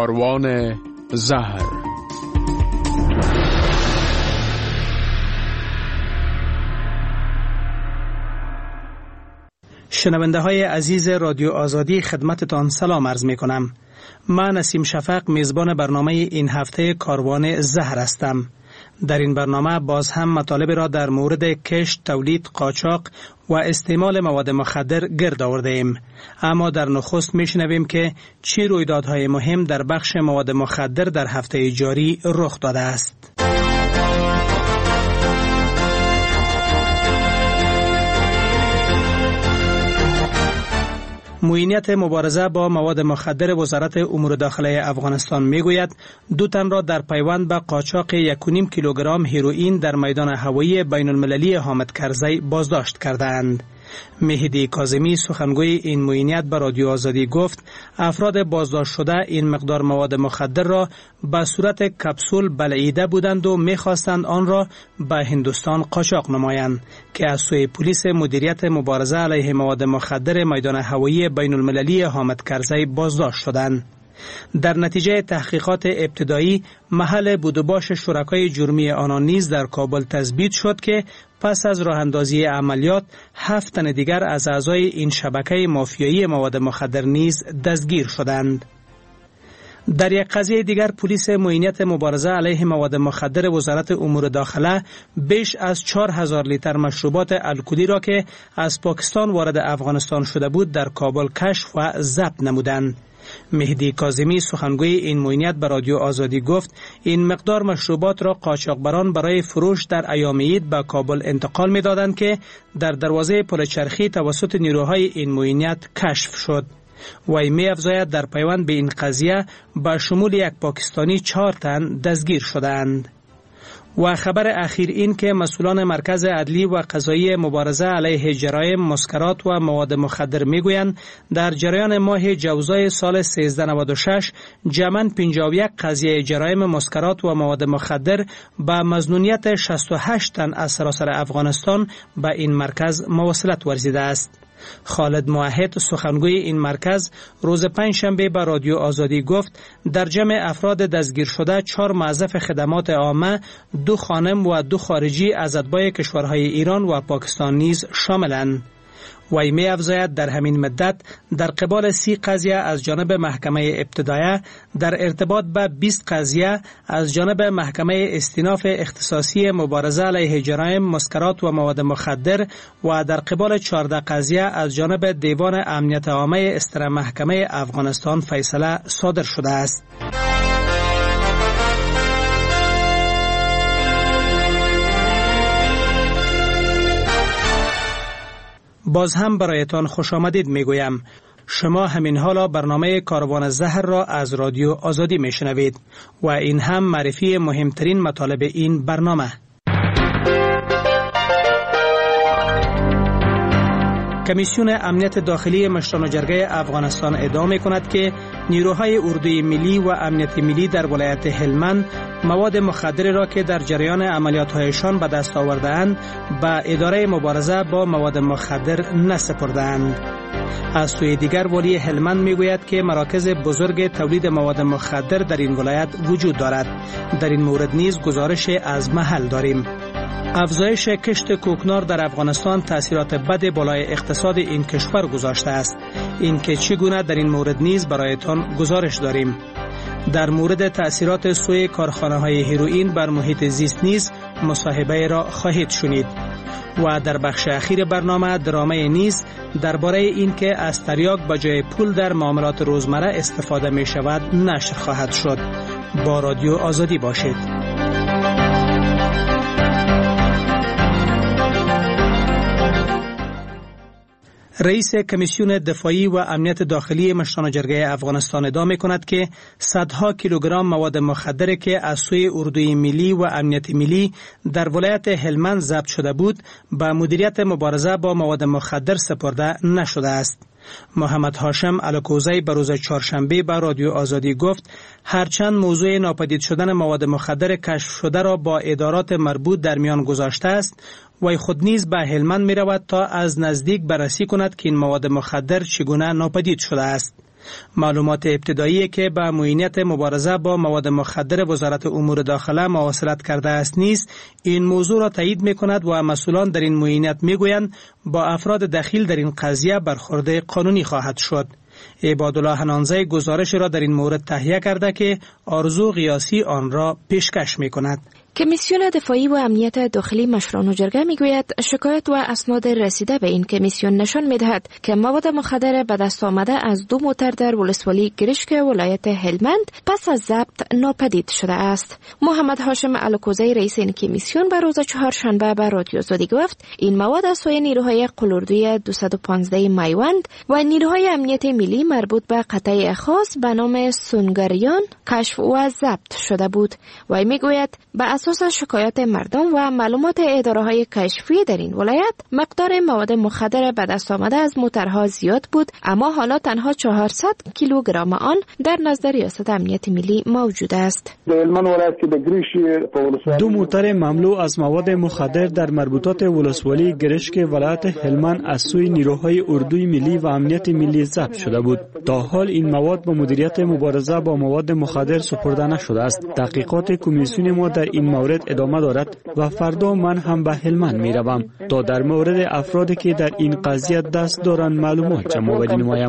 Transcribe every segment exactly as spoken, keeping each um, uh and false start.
کاروان زهر. شنونده های عزیز رادیو آزادی خدمتتان سلام عرض می کنم. من نسیم شفق میزبان برنامه این هفته کاروان زهر هستم. در این برنامه باز هم مطالب را در مورد کشت، تولید، قاچاق و استعمال مواد مخدر گرد آورده ایم. اما در نخست میشنویم که چه رویدادهای مهم در بخش مواد مخدر در هفته جاری رخ داده است. معینیت مبارزه با مواد مخدر وزارت امور داخله افغانستان میگوید دو تن را در پیوند به قاچاق یک و نیم کیلوگرم هیروئین در میدان هوایی بین المللی حامد کرزی بازداشت کردند. مهدی کاظمی سخنگوی این معینیت به رادیو آزادی گفت افراد بازداشت شده این مقدار مواد مخدر را به صورت کپسول بلعیده بودند و می‌خواستند آن را به هندوستان قاچاق نمایند که از سوی پلیس مدیریت مبارزه علیه مواد مخدر میدان هوایی بین المللی حامد کرزی بازداشت شدند. در نتیجه تحقیقات ابتدایی محل بود و باش شرکای جرمی آنان نیز در کابل تثبیت شد که پس از راه اندازی عملیات هفت تن دیگر از اعضای این شبکه مافیایی مواد مخدر نیز دستگیر شدند. در یک قضیه دیگر پلیس معینیت مبارزه علیه مواد مخدر وزارت امور داخله بیش از چهار هزار لیتر مشروبات الکلی را که از پاکستان وارد افغانستان شده بود در کابل کشف و ضبط نمودند. مهدی کاظمی سخنگوی این معینیت به رادیو آزادی گفت این مقدار مشروبات را قاچاقبران برای فروش در ایام عید به کابل انتقال می‌دادند که در دروازه پل چرخی توسط نیروهای این معینیت کشف شد. وی می افزاید در پیوند به این قضیه به شمول یک پاکستانی چهار تن دستگیر شدند. و خبر اخیر این که مسئولان مرکز عدلی و قضایی مبارزه علیه جرایم، مسکرات و مواد مخدر میگویند در جریان ماه جوزای سال سیزده نود و شش جمعاً پنجاه و یک قضیه جرایم مسکرات و مواد مخدر به مظنونیت شصت و هشت تن از سراسر افغانستان به این مرکز موصلت ورزیده است. خالد موحد سخنگوی این مرکز روز پنجشنبه به رادیو آزادی گفت در جمع افراد دستگیر شده چهار موظف خدمات عامه، دو خانم و دو خارجی از اتباع کشورهای ایران و پاکستان نیز شاملند. وی می افزاید در همین مدت در قبال سی قضیه از جانب محکمه ابتدایه در ارتباط به بیست قضیه از جانب محکمه استیناف اختصاصی مبارزه علیه جرایم، مسکرات و مواد مخدر و در قبال چهارده قضیه از جانب دیوان امنیت عامه استر محکمه افغانستان فیصله صادر شده است. باز هم برایتان خوش آمدید میگویم. شما همین حالا برنامه کاروان زهر را از رادیو آزادی میشنوید و این هم معرفی مهمترین مطالب این برنامه. کمیسیون امنیت داخلی مشران و جرگه افغانستان ادعا می‌کند که نیروهای اردوی ملی و امنیت ملی در ولایت هلمند مواد مخدر را که در جریان عملیات‌هایشان به دست آورده‌اند به اداره مبارزه با مواد مخدر نسپرده‌اند. از سوی دیگر والی هلمند میگوید که مراکز بزرگ تولید مواد مخدر در این ولایت وجود دارد. در این مورد نیز گزارش از محل داریم. افزایش کشت کوکنار در افغانستان تأثیرات بد بالای اقتصاد این کشور گذاشته است. این که چگونه در این مورد نیز برایتان گزارش داریم. در مورد تأثیرات سوی کارخانه‌های هیروئین بر محیط زیست نیز مصاحبه را خواهید شنید. و در بخش اخیر برنامه درامه نیز درباره این که از تریاک به جای پول در معاملات روزمره استفاده می شود نشر خواهد شد. با رادیو آزادی باشید. رئیس کمیسیون دفاعی و امنیت داخلی مشران جرگه افغانستان ادعا می‌کند که صدها کیلوگرم مواد مخدر که از سوی اردوی ملی و امنیت ملی در ولایت هلمند ضبط شده بود به مدیریت مبارزه با مواد مخدر سپرده نشده است. محمد هاشم الکوزی به روز چهارشنبه به رادیو آزادی گفت هرچند موضوع ناپدید شدن مواد مخدر کشف شده را با ادارات مربوط در میان گذاشته است، وی خود نیز به هلمند می رود تا از نزدیک بررسی کند که این مواد مخدر چگونه ناپدید شده است. معلومات ابتدایی که به معینیت مبارزه با مواد مخدر وزارت امور داخله مواصلت کرده است نیز این موضوع را تایید می‌کند و مسئولان در این معینیت می‌گویند با افراد دخیل در این قضیه برخورد قانونی خواهد شد. عبادالله حنانزی گزارش را در این مورد تهیه کرده که آرزو قیاسی آن را پیشکش می‌کند. کمیسیون دفاعی و امنیت داخلی مشران و جرگه میگوید شکایت و اسناد رسیده به این کمیسیون نشان میدهد که مواد مخدر به دست آمده از دو موتر در ولسوالی گرشک ولایت هلمند پس از ضبط ناپدید شده است. محمد هاشم الکوزی رئیس این کمیسیون به روز چهارشنبه به رادیو آزادی گفت این مواد از سوی نیروهای قلوردوی دویست و پانزده میوند و نیروهای امنیت ملی مربوط به قطعه خاص به نام سونگریان کشف و ضبط شده بود. و میگوید به اساس شکایات مردم و معلومات اداره‌های کشفی در این ولایت مقدار مواد مخدر به دست آمده از موترها زیاد بود، اما حالا تنها چهارصد کیلوگرم آن در نزد ریاست امنیت ملی موجود است. دو موتر مملو از مواد مخدر در مربوطات ولسوالی گرشک ولایت هلمند از سوی نیروهای اردوی ملی و امنیت ملی ضبط شده بود. تا حال این مواد به مدیریت مبارزه با مواد مخدر سپرده نشده است. تحقیقات کمیسیون ما در این مورد ادامه دارد و فردا من هم به هلمند می روم تا در مورد افرادی که در این قضیه دست دارند معلومات جمع آوری نمایم.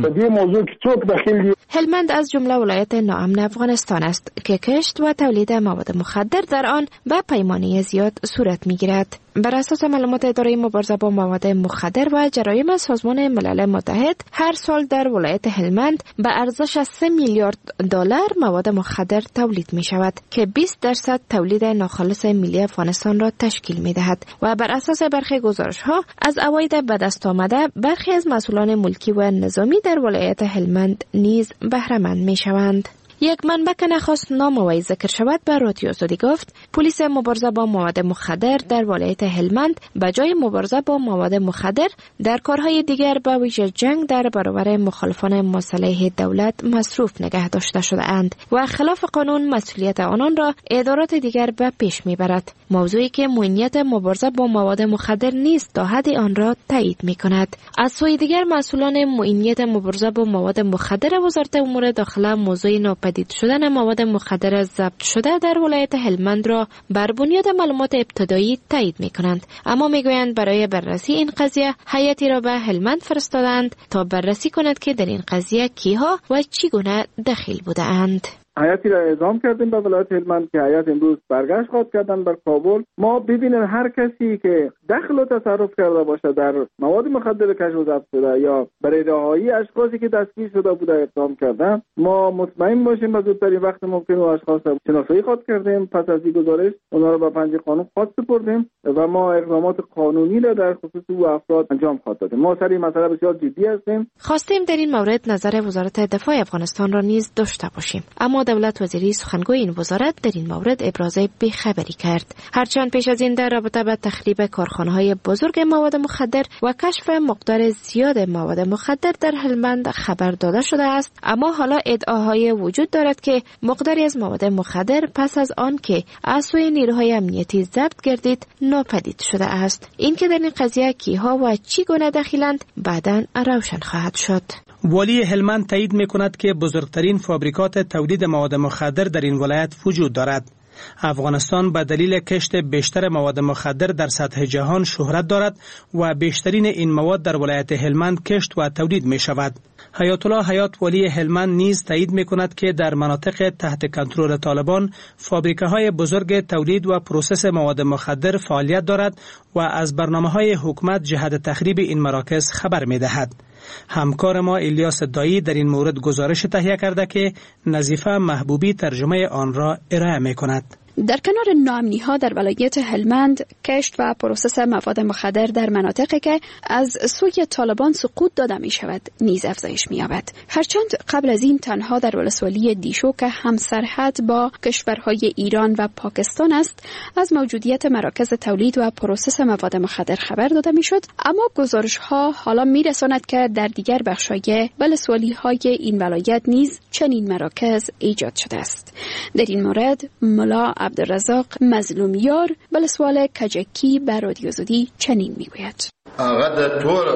هلمند از جمله ولایت ناامن افغانستان است که کشت و تولید مواد مخدر در آن به پیمانه زیاد صورت می گیرد. بر اساس معلومات اداره مبارزه با مواد مخدر و جرایم سازمان ملل متحد هر سال در ولایت هلمند به ارزش سه میلیارد دلار مواد مخدر تولید می شود که بیست درصد تولید ناخالص ملی افغانستان را تشکیل می دهد و بر اساس برخی گزارش ها از عواید به دست آمده برخی از مسئولان ملکی و نظامی در ولایت هلمند نیز بهره مند می شوند. یک منبع که نخواست نام وی ذکر شود به رادیو آزادی گفت پلیس مبارزه با مواد مخدر در ولایت هلمند به جای مبارزه با مواد مخدر در کارهای دیگر به ویژه جنگ در برابر مخالفان مصالح دولت مصروف نگه داشته شده اند و خلاف قانون مسئولیت آنان را ادارات دیگر به پیش میبرد، موضوعی که معینیت مبارزه با مواد مخدر نیز تا حدی آن را تایید میکند. از سوی دیگر مسئولان معینیت مبارزه با مواد مخدر وزارت امور داخله موضوع ناپدید شدن مواد مخدر ضبط شده در ولایت هلمند را بر بنیاد معلومات ابتدایی تایید می‌کنند، اما میگویند برای بررسی این قضیه هیئتی را به هلمند فرستادند تا بررسی کند که در این قضیه کیها و چگونه دخیل بودند. هیئتی را اعزام کردیم به ولایت هلمند که هیئت امروز برگشت خواهد کردن بر کابل. ما ببینیم هر کسی که دخل و تصرف کرده باشه در مواد مخدر کشف و ضبط شده یا برای رهایی اشخاصی که دستگیر شده بوده اقدام کردن، ما مطمئن باشیم به زودترین وقت ممکن و اشخاص را شناسایی خواهد کردیم. پس از این گزارش اونها را به پنجه قانون خواهد سپردیم و ما اقدامات قانونی را در خصوص او افراد انجام خواهد دادیم. ما سر این مسئله بسیار جدی هستیم. خواستیم در این مورد نظر وزارت دفاع افغانستان را نیز داشته باشیم، اما دولت وزیری سخنگوی این وزارت در این مورد ابراز بی‌خبری کرد. هرچند پیش از این در رابطه با تخریب کارخانه‌های بزرگ مواد مخدر و کشف مقدار زیاد مواد مخدر در هلمند خبر داده شده است، اما حالا ادعاهای وجود دارد که مقداری از مواد مخدر پس از آن که از سوی نیروهای امنیتی ضبط گردید ناپدید شده است. این که در این قضیه کیها و چی گونه دخیلند بعداً روشن خواهد شد. والی هلمند تایید می‌کند که بزرگترین فابریکات تولید مواد مخدر در این ولایت وجود دارد. افغانستان به دلیل کشت بیشتر مواد مخدر در سطح جهان شهرت دارد و بیشترین این مواد در ولایت هلمند کشت و تولید می شود. حیات الله حیات والی هلمند نیز تایید می کند که در مناطق تحت کنترل طالبان فابریکه های بزرگ تولید و پروسس مواد مخدر فعالیت دارد و از برنامه های حکومت جهت تخریب این مراکز خبر می دهد. همکار ما الیاس دایی در این مورد گزارش تهیه کرده که نظیفه محبوبی ترجمه آن را ارائه می کند. در کنار ناامنی‌ها در ولایت هلمند، کشت و پروسس مواد مخدر در مناطقی که از سوی طالبان سقوط داده می شود نیز افزایش می یابد. هرچند قبل از این تنها در ولسوالی دیشو که همسرحد با کشورهای ایران و پاکستان است از موجودیت مراکز تولید و پروسس مواد مخدر خبر داده می شد، اما گزارش‌ها حالا می رساند که در دیگر بخش‌های ولسوالی‌های این ولایت نیز چنین مراکز ایجاد شده است. در این مورد ملا عبدالرزاق مظلومیار ولسوال کجکی به رادیو آزادی چنین میگوید: هغه د تور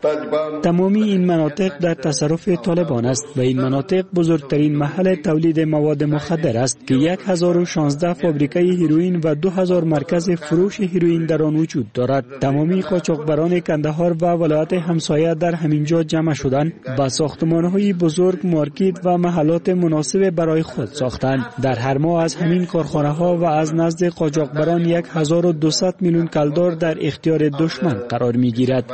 تمامی این مناطق در تصرف طالبان است و این مناطق بزرگترین محل تولید مواد مخدر است که هزار و شانزده فابریکه هیروئین و دو هزار مرکز فروش هیروئین در آن وجود دارد. تمامی قاچاقبران کندهار و ولایت همسایه در همینجا جمع شدند، با ساختمان‌های بزرگ مارکت و محلات مناسب برای خود ساختند. در هر ماه از همین کارخانه‌ها و از نزد قاچاقبران هزار و دویست میلیون کلدار در اختیار دشمن قرار می‌گیرد.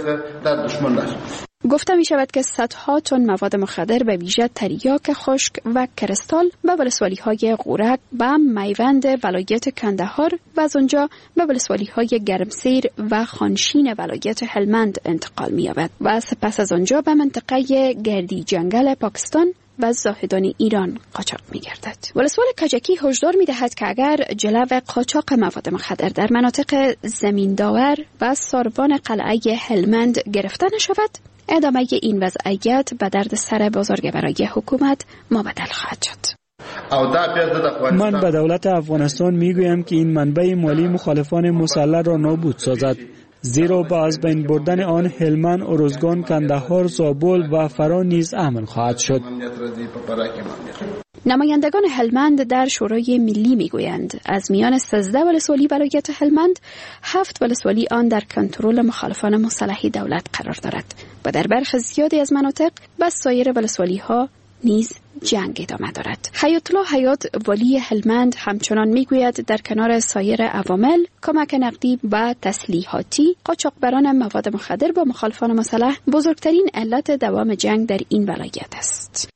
گفته می شود که صدها تن مواد مخدر به ویژه تریاک خشک و کرستال به ولسوالی های غورک به میوند ولایت کندهار و از آنجا به ولسوالی های گرمسیر و خانشین ولایت هلمند انتقال می یابد و سپس از آنجا به منطقه گردی جنگل پاکستان و زاهدان ایران قاچاق می گردد. ولسوال کجکی هشدار می دهد که اگر جلو قاچاق مواد مخدر در مناطق زمینداور و ساربان قلعه هلمند گرفته نشود، ادامه این وضعیت به درد سر بازارگ برای حکومت مبدل خواهد شد. من به دولت افغانستان میگویم که این منبع مالی مخالفان مسلح را نابود سازد، زیرا با از بین بردن آن هلمند، ارزگان، کندهار، زابل و فرا نیز امن خواهد شد. نمایندگان هلمند در شورای ملی میگویند از میان سیزده ولسوالی ولایت هلمند، هفت ولسوالی آن در کنترل مخالفان مسلح دولت قرار دارد و در برخی زیادی از مناطق با سایر ولسوالی ها نیز جنگ ادامه دارد. حیات الله حیات والی هلمند همچنان میگوید در کنار سایر عوامل کمک نقدی و تسلیحاتی، قاچاقبران مواد مخدر با مخالفان مسلح بزرگترین علت دوام جنگ در این ولایت است.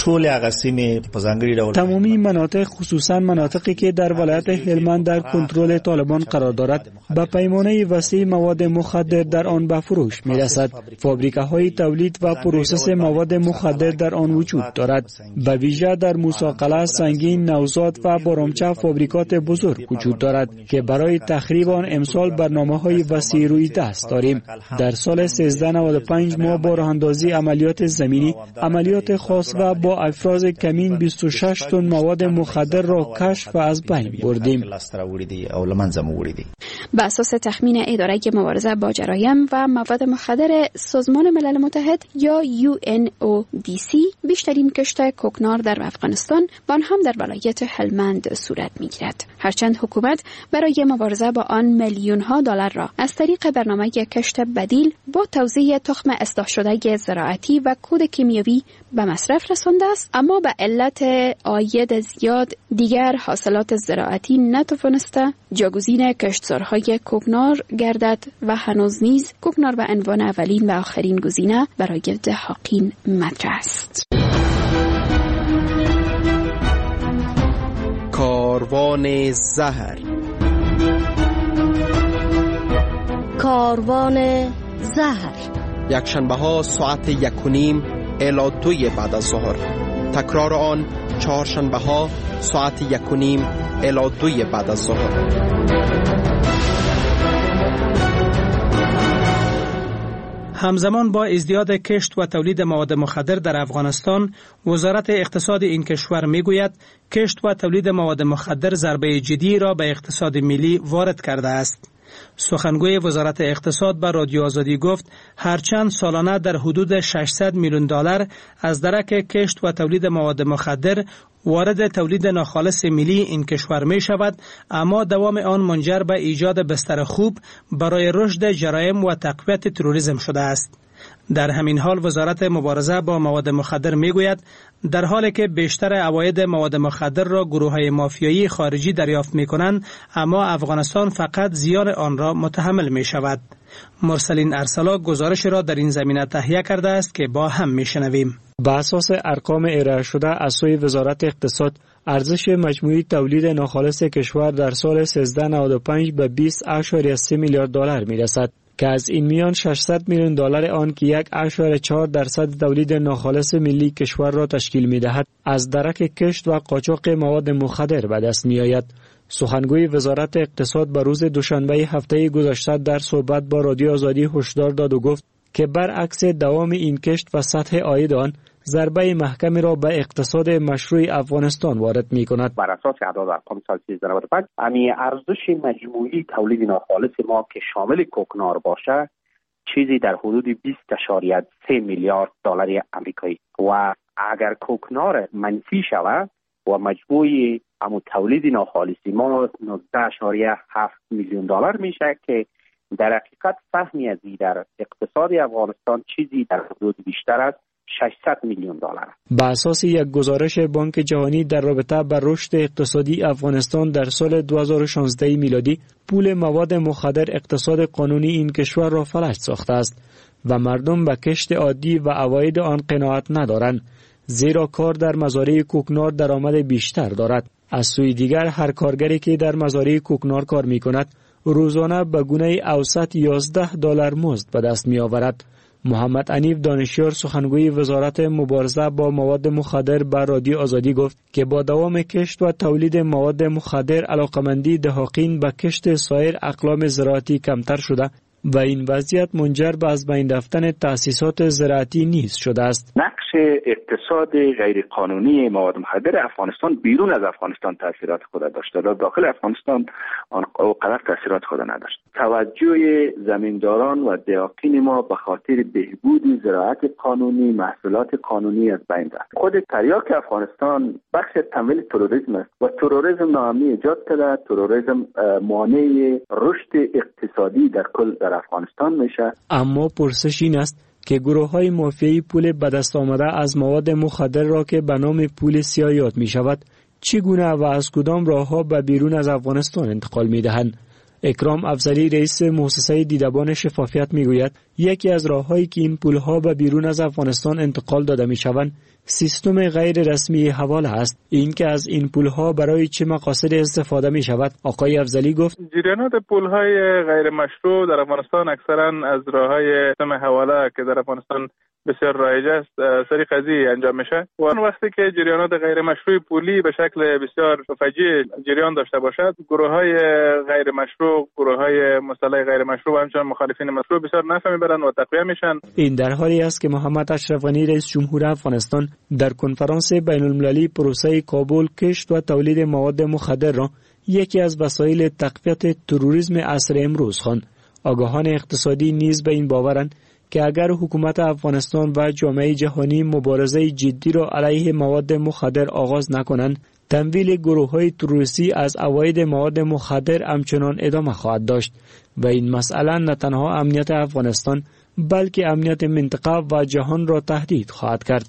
تمامی مناطق، خصوصا مناطقی که در ولایت هلمند در کنترل طالبان قرار دارد، با پیمانه وسیع مواد مخدر در آن به فروش می رسد. فابریکه های تولید و پروسس مواد مخدر در آن وجود دارد. به ویژه در موسی قلعه، سنگین، نوزاد و بارامچه فابریکات بزرگ وجود دارد که برای تخریب آن امسال برنامه های وسیع روی دست داریم. در سال سیزده نود و پنج ما با راه اندازی عملیات زمینی، عملیات خاص و با افراز کمین بیست و شش تن مواد مخدر را کشف و از بین بردیم. بر اساس تخمین اداره مبارزه با جرایم و مواد مخدر سازمان ملل متحد یا یو ان او دی سی، بیشترین کشت کوکنار در افغانستان و آن هم در ولایت هلمند صورت می‌گیرد. هرچند حکومت برای مبارزه با آن میلیون ها دلار را از طریق برنامه کشت بدیل با توزیع تخم اصلاح شده زراعتی و کود کیمیایی به مصرف رسانده است، اما به علت عاید زیاد دیگر حاصلات زراعتی نتوانسته جاگزین کشتزارهای کوکنار گردد و هنوز نیز کوکنار به عنوان اولین و آخرین گزینه برای دهاقین مطرح است. کاروان زهر کاروان زهر یک شنبه ها ساعت یک و نیم الی دوی بعد از ظهر، تکرار آن چهارشنبه ها ساعت یک و نیم الی دوی بعد از ظهر. همزمان با ازدیاد کشت و تولید مواد مخدر در افغانستان، وزارت اقتصاد این کشور میگوید کشت و تولید مواد مخدر ضربه جدی را به اقتصاد ملی وارد کرده است. سخنگوی وزارت اقتصاد به رادیو آزادی گفت هرچند سالانه در حدود ششصد میلیون دلار از درک کشت و تولید مواد مخدر وارد تولید ناخالص ملی این کشور می شود، اما دوام آن منجر به ایجاد بستر خوب برای رشد جرایم و تقویت تروریسم شده است. در همین حال وزارت مبارزه با مواد مخدر می گوید در حالی که بیشتر عواید مواد مخدر را گروه‌های مافیایی خارجی دریافت می کنند، اما افغانستان فقط زیان آن را متحمل می شود. مرسلین ارسلا گزارش را در این زمینه تهیه کرده است که با هم می شنویم. بر اساس ارقام ارائه شده از سوی وزارت اقتصاد، ارزش مجموعی تولید ناخالص کشور در سال سیزده نود و پنج به بیست اشاریه سه میلیارد دلار می رسد که از این میان ششصد میلیون دلار آن که یک اشاریه چهار درصد تولید ناخالص ملی کشور را تشکیل می دهد از درک کشت و قاچاق مواد مخدر به دست می آید. سخنگوی وزارت اقتصاد به روز دوشنبه هفته گذشته در صحبت با رادیو آزادی هشدار داد و گفت که برعکس دوام این کشت و سطح عاید آن، ضربه محکمی را به اقتصاد مشروع افغانستان وارد می کند. بر اساس اعداد ارقام سال سیزده نود و پنج، امی ارزش مجموعی تولید ناخالص ما که شامل کوکنار باشه چیزی در حدود بیست ممیز سه میلیارد دلار آمریکایی و اگر کوکنار منفی شود و مجموعی همون تولید ناخالصی ما نوزده ممیز هفت میلیون دلار میشه که در حقیقت سهمی از در اقتصاد افغانستان چیزی در حدود بیشتر از ششصد میلیون دلار. به اساس یک گزارش بانک جهانی در رابطه با رشد اقتصادی افغانستان در سال دو هزار و شانزده میلادی، پول مواد مخدر اقتصاد قانونی این کشور را فلج ساخته است و مردم به کشت عادی و عواید آن قناعت ندارند، زیرا کار در مزارع کوکنار درآمد بیشتر دارد. از سوی دیگر هر کارگری که در مزارع کوکنار کار می کند روزانه به گونه اوسط یازده دلار مزد به دست می آورد. محمد انیف دانشیار سخنگوی وزارت مبارزه با مواد مخدر به رادیو آزادی گفت که با دوام کشت و تولید مواد مخدر علاقمندی دهاقین به کشت سایر اقلام زراعتی کمتر شده و این وضعیت منجر به از بین رفتن تأسیسات زراعتی نیز شده است. نقش اقتصاد غیر قانونی مواد مخدر افغانستان بیرون از افغانستان تاثیرات خود داشته، در داخل افغانستان آنقدر تاثیرات خود نداشت. توجه زمینداران و دهاقین ما به خاطر بهبود زراعت قانونی، محصولات قانونی از بین رفت. خود تریاک افغانستان بخش تمویل تروریسم است و تروریسم ناامنی ایجاد کرده. تروریسم مانع رشد اقتصادی در کل در افغانستان میشه. اما پرسش این است که گروه‌های مافیایی پول به دست آمده از مواد مخدر را که به نام پول سیاه یاد می شود چگونه و از کدام راه‌ها به بیرون از افغانستان انتقال می دهند؟ اکرام افضلی رئیس مؤسسه دیدبان شفافیت می گوید یکی از راه‌هایی که این پول‌ها به بیرون از افغانستان انتقال داده می شوند سیستم غیر رسمی حواله است. این که از این پول‌ها برای چه مقاصد استفاده می شود؟ آقای افضلی گفت جریانات پول‌های غیر مشروع در افغانستان اکثرا از راه‌های سیستم حواله که در افغانستان بسیار رایج است سری قضیه انجام میشه و اون وقتی که جریانات غیر مشروع پولی به شکل بسیار فجیع جریان داشته باشد، گروه‌های غیر مشروع، گروه‌های مسلح غیر مشروع و همچنین مخالفین مشروع بسیار نفع میبرند و تقویه میشن. این در حالی است که محمد اشرف غنی رئیس جمهور افغانستان در کنفرانس بین‌المللی پروسه کابل کشت و تولید مواد مخدر را یکی از وسایل تقویت تروریسم عصر امروز خواند. آگاهان اقتصادی نیز به این باورند که اگر حکومت افغانستان و جامعه جهانی مبارزه جدی را علیه مواد مخدر آغاز نکنند، تمویل گروه‌های تروریستی از عواید مواد مخدر همچنان ادامه خواهد داشت و این مسئله نه تنها امنیت افغانستان بلکه امنیت منطقه و جهان را تهدید خواهد کرد.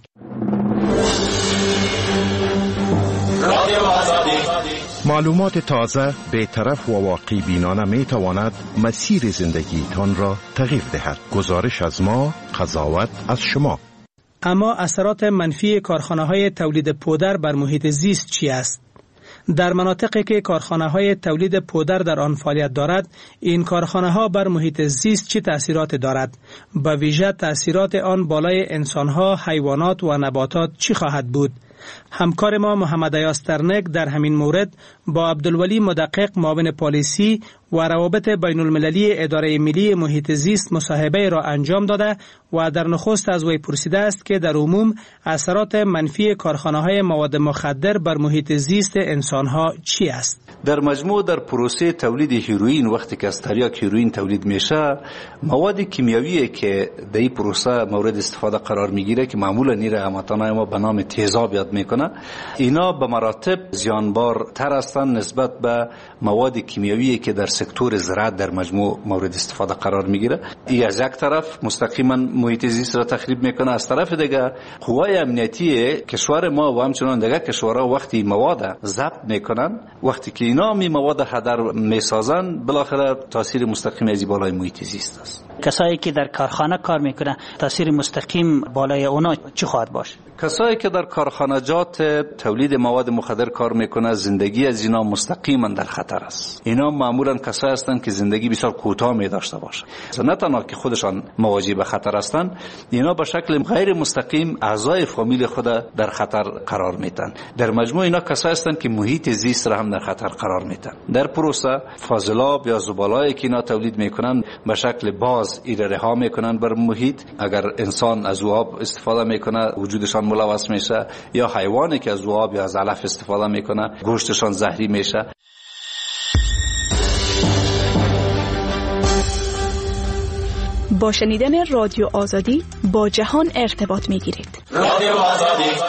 معلومات تازه، بی‌طرف و واقعی بینانه می تواند مسیر زندگی تان را تغییر دهد. گزارش از ما، قضاوت از شما. اما اثرات منفی کارخانه‌های تولید پودر بر محیط زیست چی است؟ در مناطقی که کارخانه‌های تولید پودر در آن فعالیت دارد، این کارخانه‌ها بر محیط زیست چه تأثیرات دارد؟ به ویژه تأثیرات آن بالای انسان‌ها، حیوانات و نباتات چی خواهد بود؟ همکار ما محمد ایاز ترنک در همین مورد با عبدالولی مدقق معاون پالیسی و روابط بین المللی اداره ملی محیط زیست مصاحبه را انجام داده و در نخست از وی پرسیده است که در عموم اثرات منفی کارخانه‌های مواد مخدر بر محیط زیست انسان‌ها چی است؟ در مجموع در پروسه تولید هیروئین وقتی که از تریاک هیروئین تولید میشه، مواد کیمیایی که در این پروسه مورد استفاده قرار میگیره که معمولا نیره هموطنای ما به نام تیزاب یاد میکنه، اینا به مراتب زیانبار تر هستند نسبت به مواد کیمیایی که در سکتور زراعت در مجموع مورد استفاده قرار میگیره. این از یک طرف مستقیما محیط زیست را تخریب میکنه، از طرف دیگه قوای امنیتی کشور ما و همچنان دیگه کشورها وقتی مواد ضبط میکنن، وقتی که اینا می مواد هدر میسازن، بالاخره تاثیر مستقیم از بالای محیط زیست است. کسایی که در کارخانه کار میکنن تاثیر مستقیم بالای اونا چی خواهد باشه؟ کسایی که در کارخانجات تولید مواد مخدر کار میکنه، زندگی از اینا مستقیما در خطر است. اینا معمولا کسایی هستند که زندگی بسیار کوتاه می داشته باشه. نه تنها که خودشان مواجه به خطر هستند، اینا به شکل غیر مستقیم اعضای فامیل خود در خطر قرار میدن. در مجموع اینا کسایی هستند که محیط زیست را هم در خطر قرار میدن. در پروسه فاضلاب یا زبالهایی که اینا تولید میکنن به شکل باز ایره رها میکنن بر محیط. اگر انسان از آب استفاده میکنه وجودشان ملوث میشه، یا حیوانی که از آب یا از علف استفاده میکنه گوشتشان زهری میشه. با شنیدن رادیو آزادی با جهان ارتباط میگیرید. رادیو آزادی.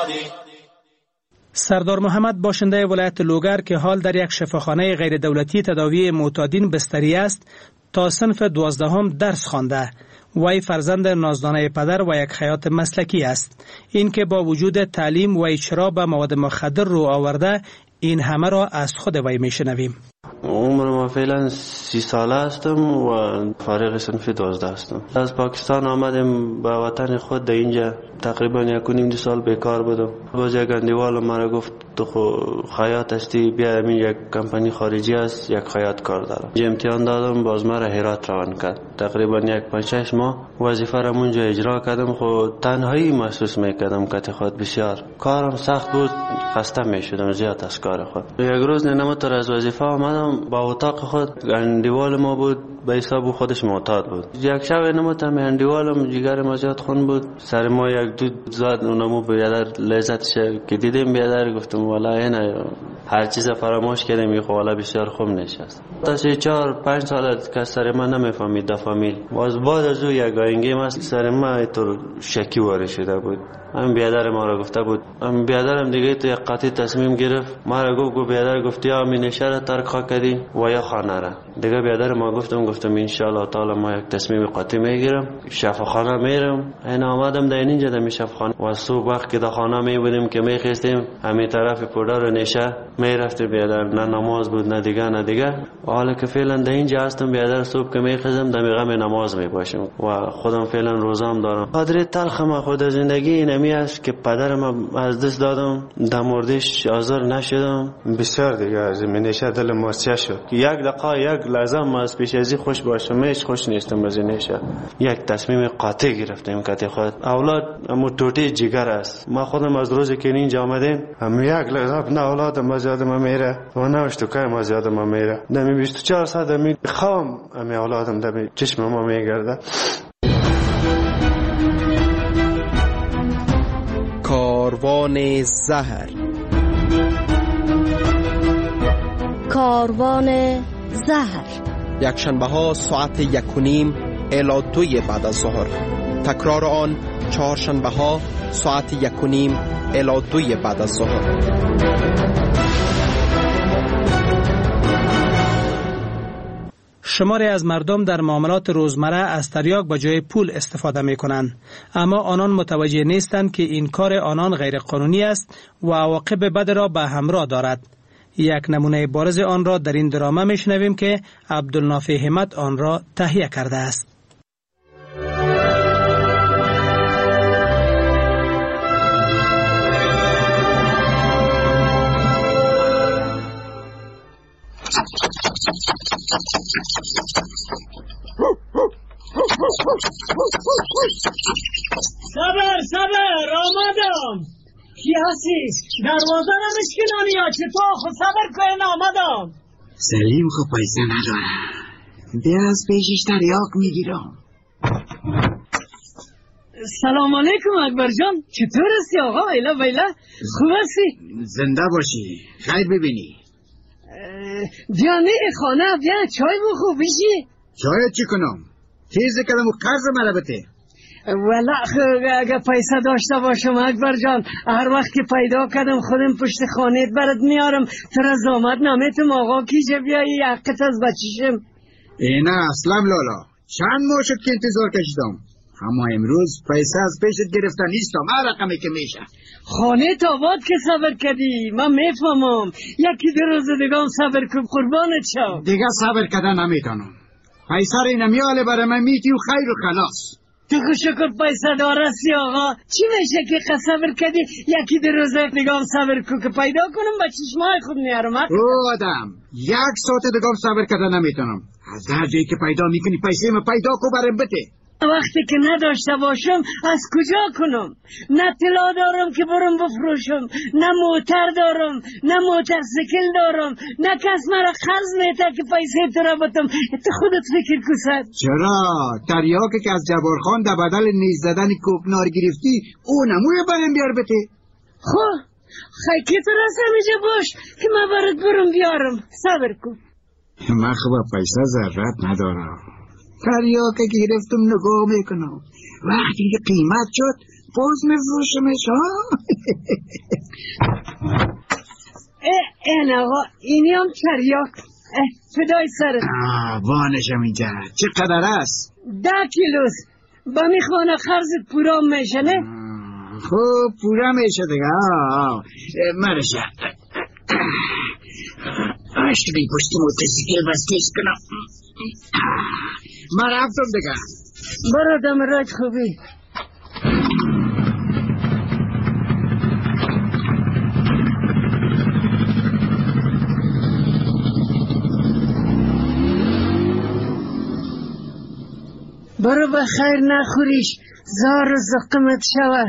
سردار محمد باشنده ولایت لوگر که حال در یک شفاخانه غیر دولتی تداوی معتادین بستری است، تا صنف دوازدهم درس خوانده. وی فرزند نازدانه پدر و یک خیاط مسلکی است. این که با وجود تعلیم و چرا به مواد مخدر رو آورده، این همه را از خود وی میشنویم. عمر ما فعلا سی ساله هستم و فارغ صنف دوازده هستم. از پاکستان آمدیم به وطن خود. در اینجا تقریبا یک و نیم دو سال بیکار بودم. باز یک اندیوال مرا گفت تو خیاط هستی، بیا همین یک کمپانی خارجی است، یک خیاط کار دارم. امتحان دادم، باز مرا هرات روان کرد. تقریبا یک پنج شش ماه وظیفه را اونجا اجرا کردم. خود تنهایی محسوس میکردم که خود بسیار کارم سخت بود، خسته میشدم زیاد از کار خود. یک روز نمتر از وظیفه آمدم، با اتاق خود اندیوال ما بود، به حساب خودش معتاد بود. یک شب نمتم اندیوالم جگر ما زیاد خون بود، سر ما یک دود زاد، اونمو بیادر لذتش که دیدیم بیادر گفتم والا اینه هر چیز فراموش کردم، این والا بسیار خوب نشست. تا سه چهار پنج سال که سر ما نمیفهمید در فامیل. باز بعد از او یک آینگی ما سر ما اینطور شکی وارد شده بود. هم بیادر ما را گفته بود، هم بیادرم دیگه تو یک قطعی تصمیم گرفت. ما را گفت گو بیادر گفتی یا می نشه را ترک خواه کردی و یا خانه را. دیگه بیادر ما گفتم گفتم انشاءالله تعالی ما یک تصمیم قطعی میگیرم، شفاخانه میرم. این آمدم در اینجا در شفاخانه و صبح وقت که در خانه می بودیم که می خستیم همین طرف پودر و نشه می رفت بیادر، نه نماز بود نه دیگه نه دیگه. و حالا که فعلا در اینجا هستم بیادر صبح که می خستم در میغم نماز می باشم و خودم فعلا روزام دارم. قدر تلخ ما خود زندگی اینمی است که پدرم از دست دادم، در موردش حاضر نشدم. بسیار دیگه از این نشه دل ماسیه شد. یک دقیقه یک لحظه ما از پیش ازی خوش باشم هیچ خوش نیستم از این نشه. یک تصمیم قاطع گرفتیم که خود اولاد امو توتی جگر است. ما خودم از روزی که اینجا آمدیم هم یک لحظه نه اولادم از یادم میره و نه اشتکایم از یادم میره. دمی بیست و چهار ساعت دمی خوام امی اولادم دمی چشم ما میگرده. کاروان زهر. کاروان زهر یک شنبه ها ساعت یک و نیم الی دوی بعد از ظهر. تکرار آن چهار شنبه ها ساعت یک و نیم الی دوی بعد از ظهر. شماری از مردم در معاملات روزمره از تریاک به جای پول استفاده می کنند، اما آنان متوجه نیستند که این کار آنان غیر قانونی است و عواقب بد را به همراه دارد. یک نمونه بارز آن را در این درامه می شنویم که عبدالنافع همت آن را تهیه کرده است. صبر صبر آمدم. کی هستی؟ دروازه را بشکنانی یا چطور؟ خود صبر کن آمدم. سلیم خب پیسه ندارم، بیا از پیشش تریاک میگیرم. سلام علیکم اکبر جان، چطور هستی آقا؟ ایلا بیلا خوب هستی؟ زنده باشی، خیر ببینی. بیا نه خانه، بیا چای بخور بشی. چای چی کنم؟ تیز کلم و قرض مرا بده. والا اگه پیسه داشته باشم اکبر جان، هر وقت که پیدا کردم خودم پشت خانهت برات میارم. تر از آمد نامیتم آقا کیجه بیایی حقت از بچیشم. اینه اسلام لالا، چند ماه شد که انتظار کشیدم، اما امروز پیسه از پیشت گرفته نیستم. هر رقمی که میشه خانه تاباد که صبر کردی من میفهمم. یکی دو روز دیگه هم صبر کن قربانت شم. دیگه صبر کردن نمیتونم. پیسه رو نمیاله برای من میتی و خیر و خلاص. تو خوش شکر پیسه دارستی آقا. چی میشه که صبر کردی یکی دو روز دیگه هم صبر کن که پیدا کنم با چشمای خود میارم. او آدم یک ساعت دیگه هم صبر کردن نمیتونم. از هر جایی که پیدا میکنی پیسه من پیدا کو برم بده. وقتی که نداشته باشم از کجا کنم؟ نه طلا دارم که برم بفروشم، نه موتر دارم، نه موترسیکل دارم، نه کس مرا قرض میده که پیسه تو را بدم. تو خودت فکر کن. چرا تریاکی که از جبار خان در بدل نیز زدن کوکنار گرفتی اون نموی برم بیار بده. خب خیلی تو راست همیشه باش که من برات برم بیارم. صبر کن. من خوبه پیسه ضرورت ندارم. تریاکه گرفتم نگاه میکنم، وقتی که قیمت شد باز میفروشمش ها. این آقا اینی هم تریاک فدای سرت. وانشم اینجا چقدر است؟ ده کیلوست. با میخوانه خرزت پورا میشه نه؟ خب پورا میشه دیگه. مرشه اشتری پشت موتوسیکل بستیش کنم. من رفتم دیگه. برو دم رای خوبی. برو بخیر نخوریش زار زقمت شوه.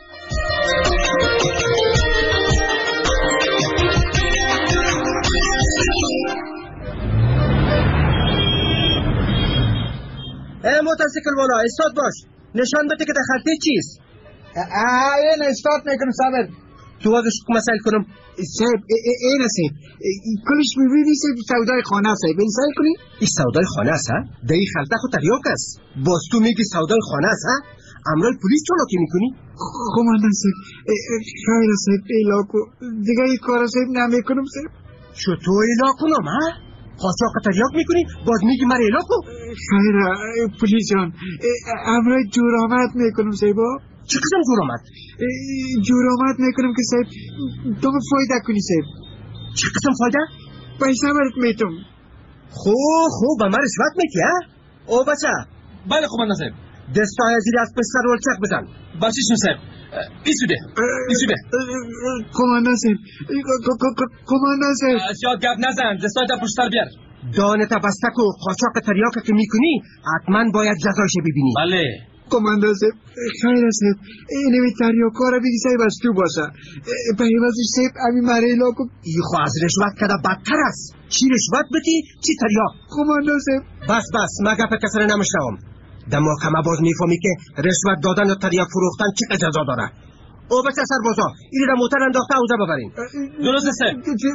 ای موتورسیکل والا استاد باش، نشان بده که خطی چیست. این استاد میکنم صبر. تو واسه شو مسائل کنم سیب این سیب کلش میبینی سیب سودای خانه است. این سعی کنی این سودای خانه است ها؟ دایی خلطه خود تریاک است. باز تو میگی سودای خانه است ها؟ امرای پلیس چلاکی میکنی؟ کماندان سیب خیر سیب ایلاکو دیگه این کار سیب نمیکنم سیب. چطور ایلا کنم ها؟ قاچاق تریاک میکنی باز میگی من ایلا کن؟ خیر پلیس جان امرای جرامت میکنم سیبا. چه قسم جرامت؟ جرامت میکنم که صاحب تو فایده کنی صاحب. چه قسم فایده؟ پیسه برات میتم. خوب خوب به من رشوت میتی ها؟ او بچه. بله کماندان صاحب. دستای زیر از پسر رول چک بزن. بخشیشون صاحب. ایسوده ایسوده کماندان صاحب کماندان صاحب زیاد گپ نزن، دستای تا پشتر بیار. دانت بستک و قاچاق تریاک که میکنی حتما باید جزایش ببینی. بله کماندان صاحب خیر صاحب اینمی تریاکا را بگی صاحب از تو باشه. به عوضش صاحب امی مریلا کو ای خو از رشوت کده بدتر است. چی رشوت بدی چی تریاک؟ کماندان صاحب بس بس ما گپ کسر نمیشنوم. در محکمه باز میفهمی که رشوت دادن و تریاک فروختن چه جزا داره. او بچه سربازا اینی را موتر انداخته اوزه ببرین. درسته صاحب.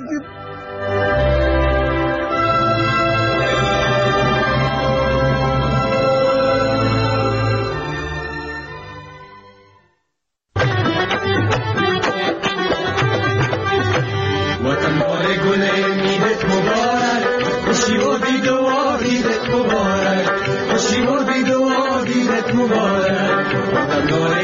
وطن پاره گله میدت مبارک خوشی و بیدوا دیدت مبارک خوشی و بیدوا دیدت مبارک وطن داره